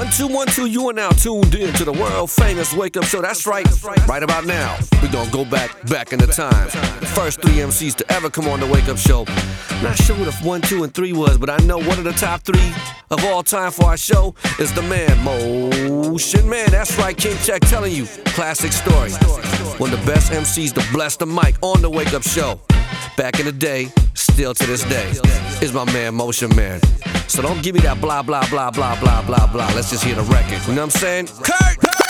1, 2, 1, 2, you are now tuned in to the world famous Wake Up Show. That's right, right about now. We're gonna go back in the time. First 3 MCs to ever come on the Wake Up Show. Not sure what if 1, 2, and 3 was, but I know one of the top 3 of all time for our show is the man, Motion Man. That's right, King Tech telling you, classic story. One of the best MCs to bless the mic on the Wake Up Show. Back in the day, still to this day, is my man, Motion Man. So don't give me that blah, blah, blah, blah, blah, blah, blah. Let's just hear the record. You know what I'm saying? Kurt!